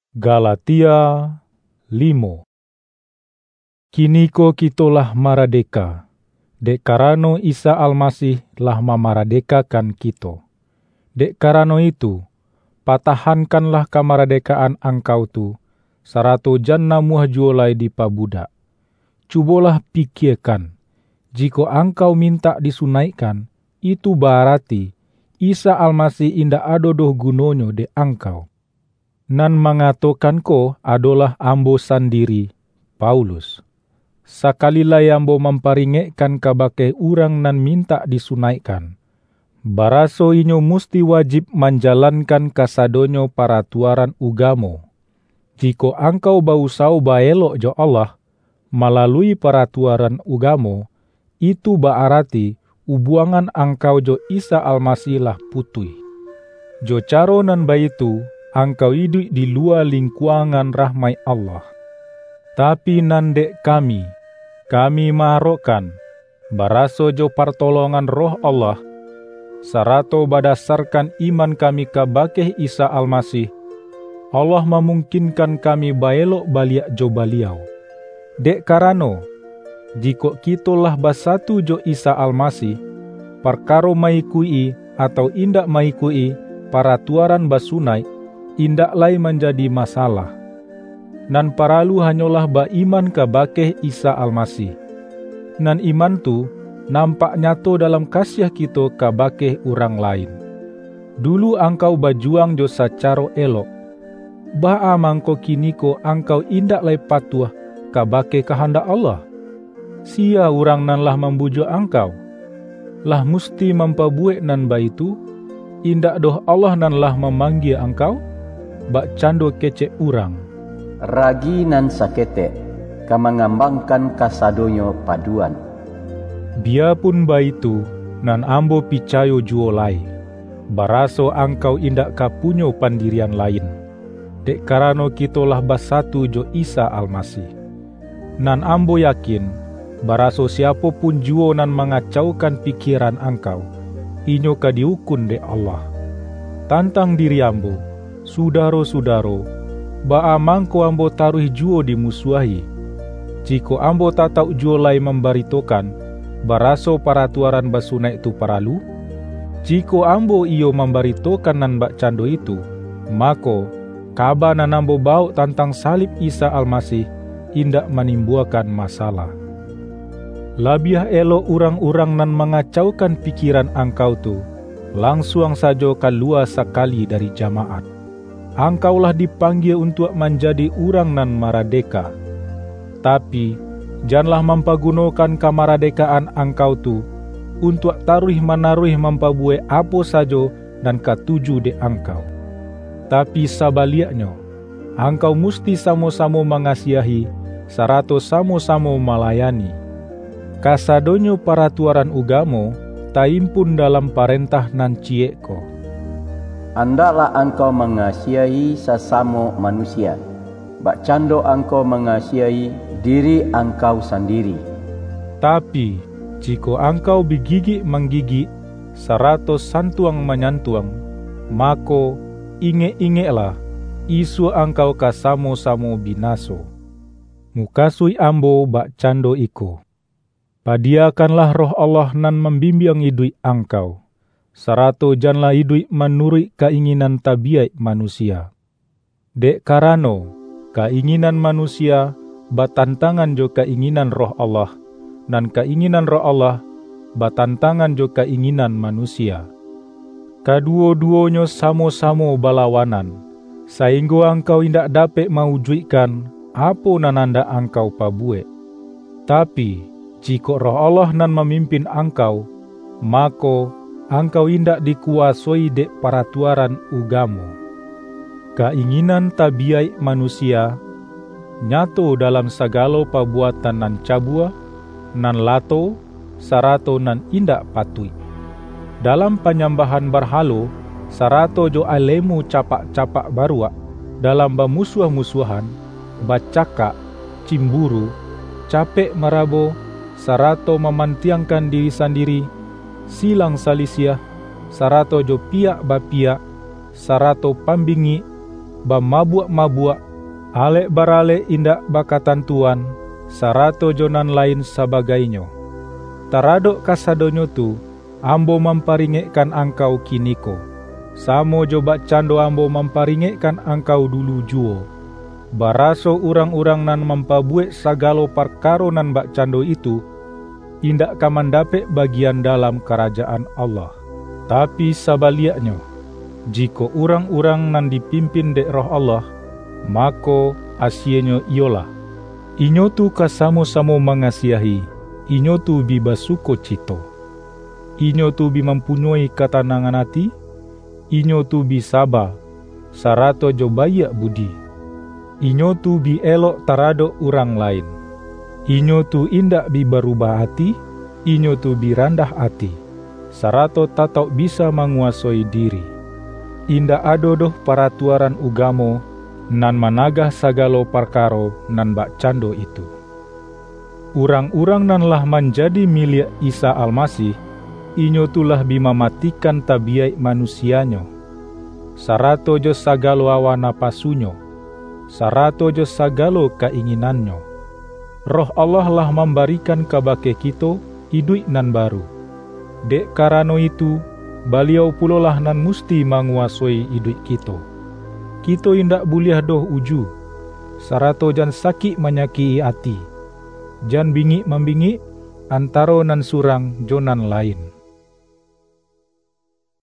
Galatia 5. Kiniko kitolah maradeka, dek karano Isa Almasih lah mamaradekakan kito. Dek karano itu, patahankanlah kamaradekaan angkau tu, sarato janna muah juolai di pabudak. Cubolah pikirkan, jika angkau minta disunaikan, itu berarti Isa Almasih indah adodoh gunonyo de angkau. Nan mengatakan ko adalah ambo sendiri, Paulus. Sakalilah ambo memperingekkan kabake urang nan minta disunaikan. Baraso inyo musti wajib menjalankan kasadonyo peraturan ugamo. Jika angkau bausau baelok jo Allah melalui peraturan ugamo, itu berarti ubuangan angkau jo Isa Almasih lah putui. Jo caro nan baitu, angkau hidup di luar lingkungan rahmai Allah. Tapi nandek kami marokan, baraso jo pertolongan roh Allah, sarato berdasarkan iman kami kabake Isa Almasih, Allah memungkinkan kami baelok baliak jo baliau. Dek karano, jika kitolah basatu jo Isa Almasih, perkaro maikui atau indak maikui peraturan basunai, indak lai menjadi masalah. Nan paralu hanyalah beriman kabake Isa Almasih. Nan iman tu nampak nyato dalam kasih kita kabake orang lain. Dulu angkau bajuang jo sacaro elok. Ba'a mangko kiniko angkau indak lai patuah kabake kehendak Allah. Sia orang nan lah membujuk angkau. Lah musti mempabuek nan baitu, indak doh Allah nan lah memanggil angkau, bak cando kecek urang. Ragi nan sakete, ka mengambangkan kasadonyo paduan. Biarpun baitu, nan ambo picayo juolai, baraso angkau indak kapunyo pandirian lain. Dek karano kitolah basatu jo Isa Almasih. Nan ambo yakin, baraso siapapun juo nan mengacaukan pikiran angkau, inyo ka diukun de Allah. Tantang diri ambo, sudaro-sudaro, ba'a mangko ambo taruh juo dimusuahi. Jika ambo tatau juo lai membaritokan, baraso peraturan basunai itu paralu. Jika ambo iyo membaritokan nan bak cando itu, mako kaba nan ambo bau tentang salib Isa Almasih indak menimbulkan masalah. Labiah elok urang-urang nan mengacaukan pikiran angkau tu, langsung saja keluar sekali dari jamaat. Angkaulah dipanggil untuk menjadi urang nan maradeka. Tapi, janganlah mempergunakan kamaradekaan angkau tu untuk taruh-menaruh memperbuat apa saja dan katuju de angkau. Tapi sebaliknya, angkau musti sama-sama mengasihi, sarato sama-sama melayani. Kasadonyo peraturan ugamo, taimpun dalam perintah nan cieko. Andaklah engkau mengasihi sesama manusia, bak cando engkau mengasihi diri engkau sendiri. Tapi, jika engkau begigik menggigik, sarato santuang menyantuang, mako inge-ingeklah, isu engkau kasamo-samo binaso. Mukasui ambo bak cando iko. Padiakanlah roh Allah nan membimbing hidup engkau, sarato janganlah hidup menurut keinginan tabiat manusia. Dek karano, keinginan manusia batantangan jo keinginan roh Allah, dan keinginan roh Allah batantangan jo keinginan manusia. Kedua-duanya samo-samo balawanan, sehingga engkau indak dapat mewujudkan apa nan anda engkau pabuek. Tapi, jika roh Allah nan memimpin engkau, mako angkau indak dikuasai dek peraturan ugamo. Keinginan tabiat manusia nyato dalam segala perbuatan nan cabua, nan lato, sarato nan indak patui. Dalam penyambahan berhalo, sarato jo alemu capak-capak baruak, dalam bermusuh-musuhan, bacakak, cimburu, capek merabo, sarato memantiangkan diri sendiri, silang salisiah, sarato jo piak bapiak, sarato pambingi, bamabuak-mabuak, alek barale indak bakatan tuan, sarato jonan lain sebagainya. Taradok kasadonyo tu, ambo mamparingekkan angkau kiniko. Samo jo bakcando ambo mamparingekkan angkau dulu juo. Baraso urang-urang nan mampabuek sagalo perkaro nan bakcando itu, indak kamandapek bagian dalam kerajaan Allah. Tapi sabaliaknya, jika urang-urang nan dipimpin dek roh Allah, mako asienyo iolah. Inyo tu kasamo-samo mengasiahi, inyo tu bibasuko cito. Inyo tu bi mempunyai ketenangan hati, inyo tu bi sabar, sarato jo bayak budi. Inyo tu bi elok taradok urang lain. Inyo tu indak bi berubah hati, inyo tu bi randah hati, sarato tatok bisa menguasai diri. Indak adodoh peratuaran ugamo nan managah sagalo perkaro nan bakcando itu. Urang-urang nan lah menjadi milik Isa Almasih, inyo tulah bima matikan tabiat manusianyo, sarato jo sagalo hawa napasunyo, sarato jo sagalo keinginannya. Roh Allah lah memberikan kabake kita hidup nan baru. Dek karano itu, beliau pulolah nan musti menguasai hidup kita. Kita indak boleh doh uju, sarato jan sakit menyakiti hati, jan bingik membingik antaro nan surang jonan lain.